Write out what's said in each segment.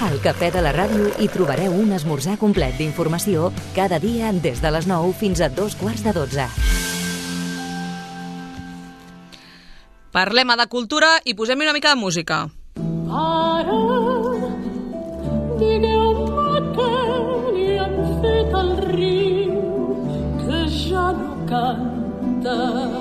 Al Cafè de la Ràdio hi trobareu un esmorzar complet d'informació cada dia des de les 9 fins a 2:15. Parlem de cultura i posem una mica de música. Ara, digueu-me què li han fet al riu, que ja no canta.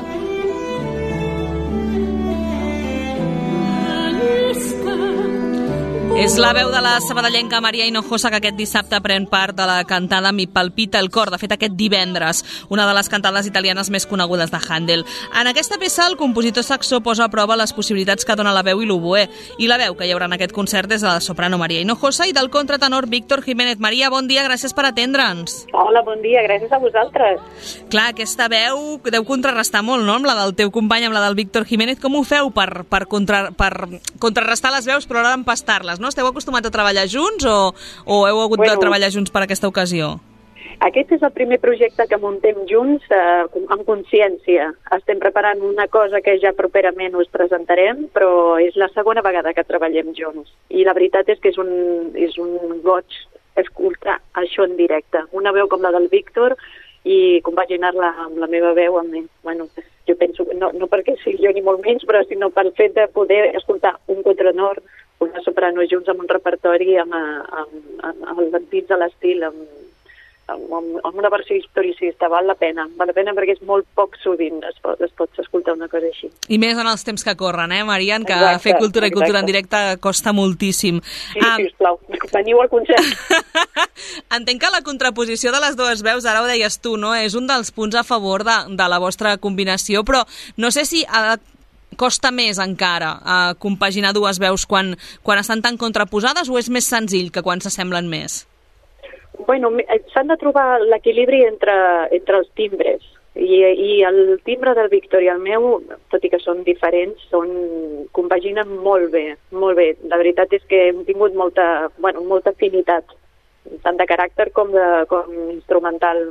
És la veu de la sabadellenca Maria Hinojosa, que aquest dissabte pren part de la cantada Mi palpita el cor, de fet aquest divendres, una de les cantades italianes més conegudes de Handel. En aquesta peça el compositor saxó posa a prova les possibilitats que dona la veu i l'oboè, i la veu que hi haurà en aquest concert és de la soprano Maria Hinojosa i del contratenor Víctor Jiménez. Maria, bon dia, gràcies per atendre'ns. Hola, bon dia, gràcies a vosaltres. Clar, aquesta veu deu contrarrestar molt, no?, amb la del teu company, amb la del Víctor Jiménez. Com ho feu per contrarrestar les veus però alhora empastar-les, no? Esteu acostumats a treballar junts o heu hagut de treballar junts per aquesta ocasió? Aquest és el primer projecte que muntem junts amb consciència. Estem preparant una cosa que ja properament us presentarem, però és la segona vegada que treballem junts. I la veritat és que és un goig escoltar això en directe. Una veu com la del Víctor i compaginar-la amb la meva veu, bueno, jo penso, no perquè sigui jo ni molt menys, però sinó pel fet de poder escoltar un contratenor, una soprano junts amb un repertori amb dins de l'estil, amb una versió historicista. Val la pena perquè és molt poc sovint es pot escoltar una cosa així. I més en els temps que corren, Marian, que exacte, fer cultura i cultura en directe costa moltíssim. Sí, sisplau, veniu al concert. Entenc que la contraposició de les dues veus, ara ho deies tu, no? És un dels punts a favor de la vostra combinació, però no sé si costa més encara compaginar dues veus quan estan tan contraposades, o és més senzill que quan s'assemblen més? Bueno, s'han de trobar l'equilibri entre els timbres, i el timbre del Víctor i el meu, tot i que són diferents, compaginen molt bé, molt bé. La veritat és que hem tingut molta afinitat, tant de caràcter com instrumental.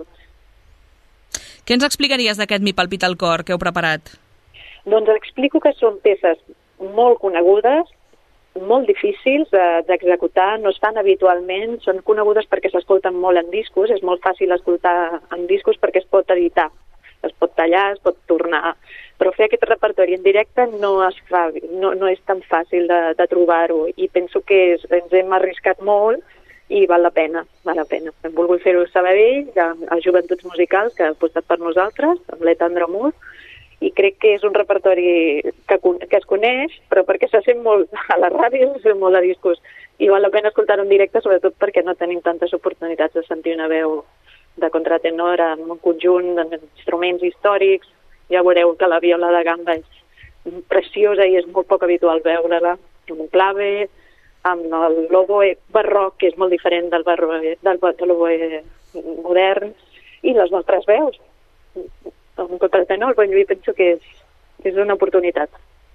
Què ens explicaries d'aquest Mi palpita el cor que heu preparat? Doncs explico que són peces molt conegudes, molt difícils d'executar, no es fan habitualment, són conegudes perquè s'escolten molt en discos, és molt fàcil escoltar en discos perquè es pot editar, es pot tallar, es pot tornar, però fer aquest repertori en directe no és tan fàcil de trobar-ho, i penso que ens hem arriscat molt i val la pena. Hem volgut fer-ho a Sabadell, a Joventuts Musicals, que ha apostat per nosaltres, amb l'Eta Andramur, i crec que és un repertori que es coneix, però perquè se sent molt a la ràdio, se sent molt a discos, i val la pena escoltar-ho en directe, sobretot perquè no tenim tantes oportunitats de sentir una veu de contratenor en un conjunt d'instruments històrics. Ja veureu que la viola de gamba és preciosa i és molt poc habitual veure-la, amb un clave, amb l'oboè barroc, que és molt diferent del l'oboè modern, i les nostres veus. Un contratenor, jo penso que és una oportunitat.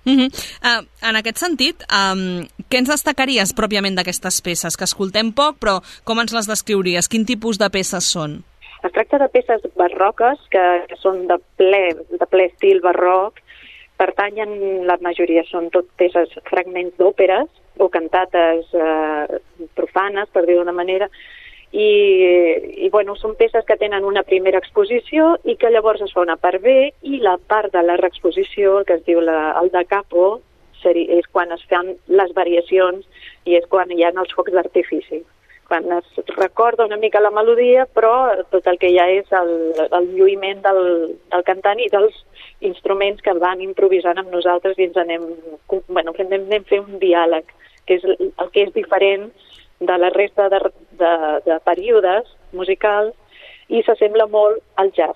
En aquest sentit, què ens destacaries pròpiament d'aquestes peces? Que escoltem poc, però com ens les descriuries? Quin tipus de peces són? Es tracta de peces barroques, que són de ple estil barroc. Pertanyen, la majoria són tot peces, fragments d'òperes o cantates profanes, per dir d'una manera, i bueno, són peces que tenen una primera exposició i que llavors es fa una part B, i la part de la reexposició, el que es diu el da capo, és quan es fan les variacions i és quan hi ha els focs d'artifici, quan es recorda una mica la melodia, però tot el que hi ha és el lluïment del cantant i dels instruments que van improvisant amb nosaltres, i ens anem fent un diàleg, que és el que és diferent de la resta de períodes musicals, i s'assembla molt al jazz.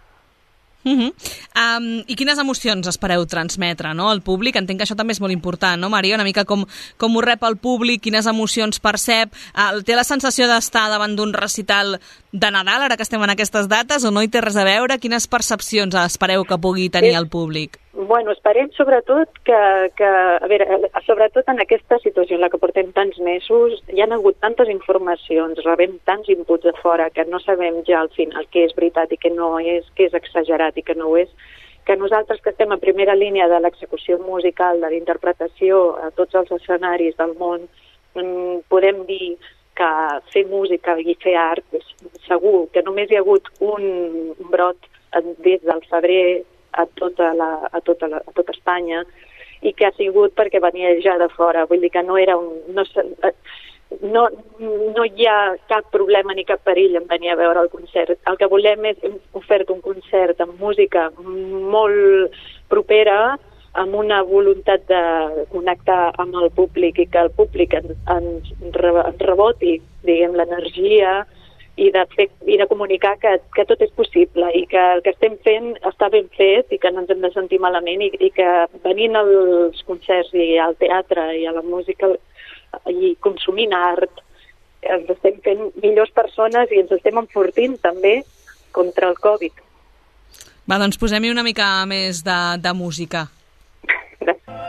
I quines emocions espereu transmetre, no, al públic? Entenc que això també és molt important, no, Maria? Una mica com ho rep el públic, quines emocions percep? Té la sensació d'estar davant d'un recital de Nadal, ara que estem en aquestes dates, o no hi té res a veure? Quines percepcions espereu que pugui tenir el públic? Bueno, esperem sobretot sobretot en aquesta situació en la que portem tants mesos, hi ha hagut tantes informacions, rebem tants inputs de fora que no sabem ja al final què és veritat i què no és, què és exagerat i què no ho és, que nosaltres que estem a primera línia de l'execució musical, de l'interpretació a tots els escenaris del món, podem dir que fer música i fer art és segur que només hi ha hagut un brot des del febrer a tota Espanya i que ha sigut perquè venia ja de fora, vull dir que no era no hi ha cap problema ni cap perill en venir a veure el concert. El que volem és hem ofert un concert amb música molt propera, amb una voluntat de connectar amb el públic i que el públic ens reboti, diguem, l'energia i de comunicar que tot és possible i que el que estem fent està ben fet i que no ens hem de sentir malament i que venint als concerts i al teatre i a la música i consumint art ens estem fent millors persones i ens estem enfortint també contra el Covid. Va, doncs posem-hi una mica més de música. Gràcies.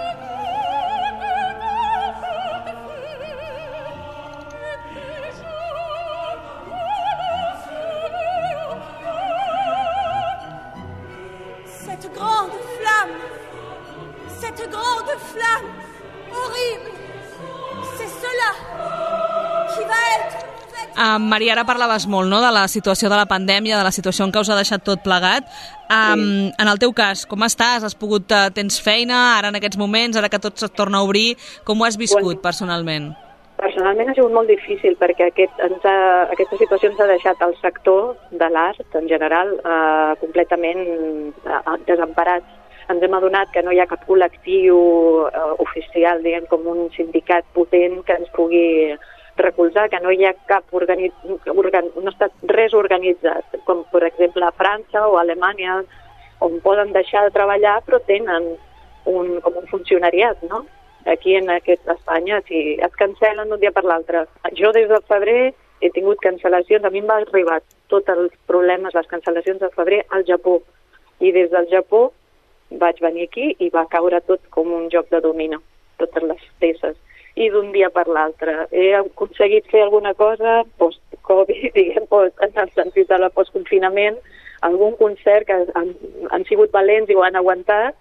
Cette grande flamme horrible, c'est cela qui va être... Maria, ara parlaves molt, no?, de la situació de la pandèmia, de la situació en què us ha deixat tot plegat. En el teu cas, com estàs? Tens feina ara en aquests moments, ara que tot es torna a obrir? Com ho has viscut personalment? Personalment ha sigut molt difícil perquè aquesta situació ens ha deixat el sector de l'art en general completament desemparats. Ens hem adonat que no hi ha cap col·lectiu oficial, diguem, com un sindicat potent que ens pugui recolzar, que no hi ha cap no està res organitzat, com per exemple a França o a Alemanya, on poden deixar de treballar però tenen com un funcionariat, no? Aquí a Espanya, si es cancel·len d'un dia per l'altre. Jo des del febrer he tingut cancel·lacions, a mi em va arribar tots els problemes, les cancel·lacions de febrer al Japó, i des del Japó vaig venir aquí i va caure tot com un joc de domino, totes les peces. I d'un dia per l'altre. He aconseguit fer alguna cosa post-Covid, diguem, en el sentit de la postconfinament, algun concert que han sigut valents i ho han aguantat,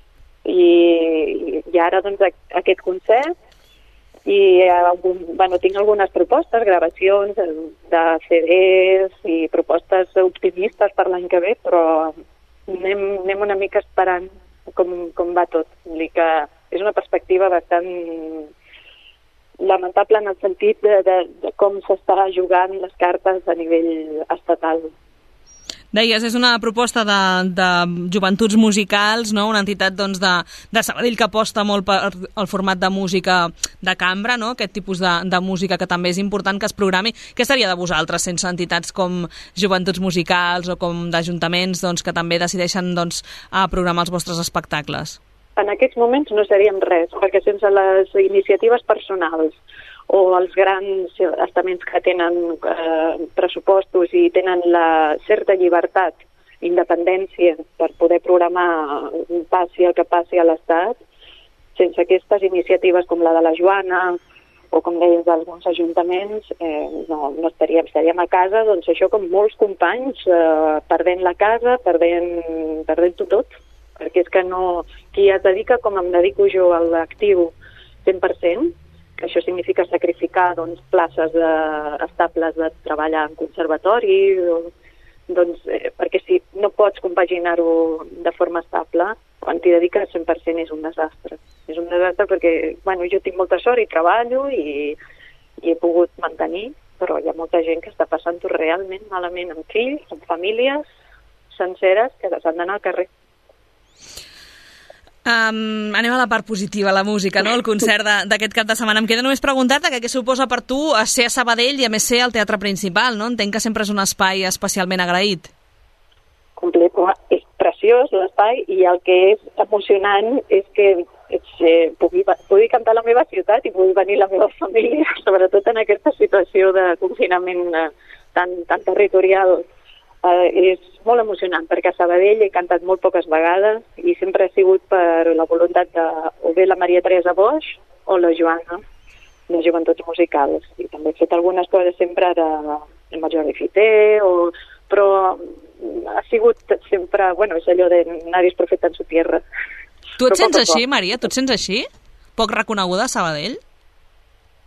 i ara doncs aquest concert, i tinc algunes propostes, gravacions de CDs i propostes optimistes per l'any que ve, però anem una mica esperant com va tot. Vull dir que és una perspectiva bastant lamentable en el sentit de com s'està jugant les cartes a nivell estatal. Deies, és una proposta de joventuts musicals, no? Una entitat doncs, de Sabadell que aposta molt per el format de música de cambra, no? Aquest tipus de música que també és important que es programi. Què seria de vosaltres sense entitats com joventuts musicals o com d'ajuntaments doncs, que també decideixen doncs, a programar els vostres espectacles? En aquests moments no seríem res, perquè sense les iniciatives personals o els grans estaments que tenen pressupostos i tenen la certa llibertat, independència per poder programar passi el que passi a l'Estat, sense aquestes iniciatives com la de la Joana o com deies d'alguns ajuntaments, no estaríem a casa, doncs això com molts companys, perdent la casa, perdent-ho tot, perquè és que no... Qui es dedica com em dedico jo a l'actiu 100%, que això significa sacrificar doncs, places estables de treballar en conservatori, doncs, perquè si no pots compaginar-ho de forma estable, quan t'hi dediques 100% és un desastre. És un desastre perquè jo tinc molta sort i treballo i he pogut mantenir, però hi ha molta gent que està passant-ho realment malament amb fills, amb famílies senceres que s'han d'anar al carrer. Anem a la part positiva, la música, no? El concert d'aquest cap de setmana. Em queda només preguntar-te què suposa per tu ser a Sabadell i a més ser al Teatre Principal, no? Entenc que sempre és un espai especialment agraït. És preciós l'espai i el que és emocionant és que pugui cantar a la meva ciutat i pugui venir la meva família, sobretot en aquesta situació de confinament tan territorial. És molt emocionant perquè a Sabadell he cantat molt poques vegades i sempre ha sigut per la voluntat de o bé la Maria Teresa Boix o la Joana de Joventuts Musicals, i també he fet algunes coses sempre de Major de Fité, però ha sigut sempre, és allò de nadie es profeta en su tierra. Tu et sents així, Maria? Tu et sents així? Poc reconeguda a Sabadell?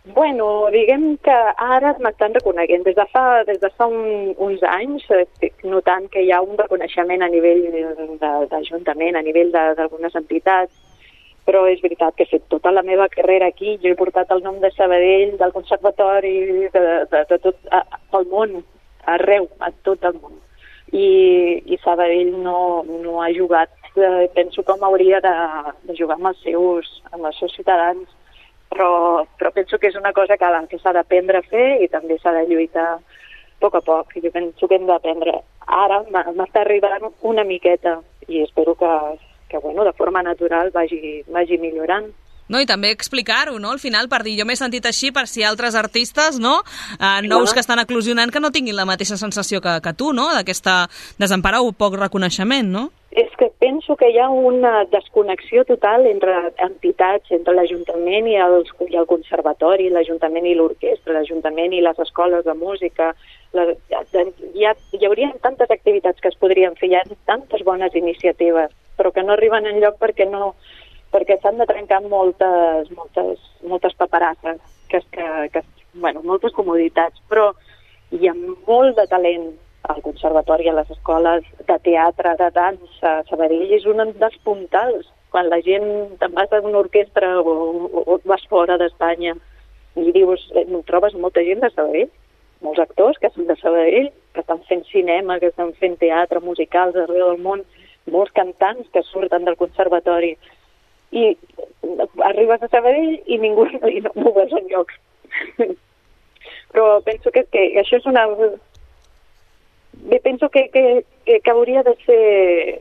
Bueno, diguem que ara m'estan reconeguent. Des de fa uns anys estic notant que hi ha un reconeixement a nivell d'Ajuntament, a nivell d'algunes entitats, però és veritat que he fet tota la meva carrera aquí, jo he portat el nom de Sabadell, del Conservatori, de tot el món, arreu, a tot el món. I Sabadell no ha jugat, penso com hauria de jugar amb els seus ciutadans, però penso que és una cosa que s'ha d'aprendre a fer i també s'ha de lluitar a poc. Jo penso que hem d'aprendre. Ara m'està arribant una miqueta i espero que de forma natural vagi millorant. No, i també explicar-ho, no? Al final, per dir, jo m'he sentit així per si altres artistes, no? Nous que estan eclosionant, que no tinguin la mateixa sensació que tu, no? D'aquesta desempara o poc reconeixement, no? És que penso que hi ha una desconnexió total entre entitats, entre l'Ajuntament i el Conservatori, l'Ajuntament i l'orquestra, l'Ajuntament i les escoles de música. Hi haurien tantes activitats que es podrien fer, hi ha tantes bones iniciatives, però que no arriben enlloc perquè s'han de trencar moltes paperasses, moltes comoditats, però hi ha molt de talent al Conservatori, a les escoles de teatre, de dansa. Sabadell és un dels puntals. Quan la gent te'n vas a una orquestra o vas fora d'Espanya i dius, trobes molta gent de Sabadell, molts actors que són de Sabadell, que estan fent cinema, que estan fent teatre, musicals arreu del món, molts cantants que surten del Conservatori. I arribes a Sabadell i ningú no ho veus enlloc. Però penso que això és una... Penso que hauria de ser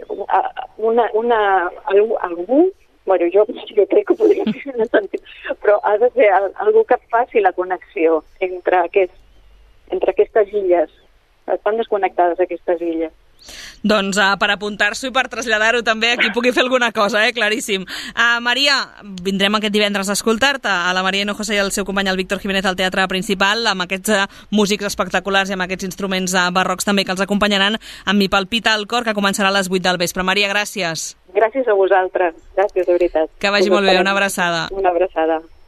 algú, jo crec que podria fer en el sentit, però ha de ser algú que faci la connexió entre aquestes illes. Estan desconnectades aquestes illes. Doncs per apuntar-s'ho i per traslladar-ho també a qui pugui fer alguna cosa, claríssim. Maria, vindrem aquest divendres a escoltar-te, a la Maria Hinojosa i el seu company el Víctor Jiménez al Teatre Principal, amb aquests músics espectaculars i amb aquests instruments barrocs també que els acompanyaran amb Mi palpita el cor, que començarà a les 8 del vespre. Maria, gràcies. Gràcies a vosaltres. Gràcies, de veritat. Que vagi molt bé, una abraçada. Una abraçada.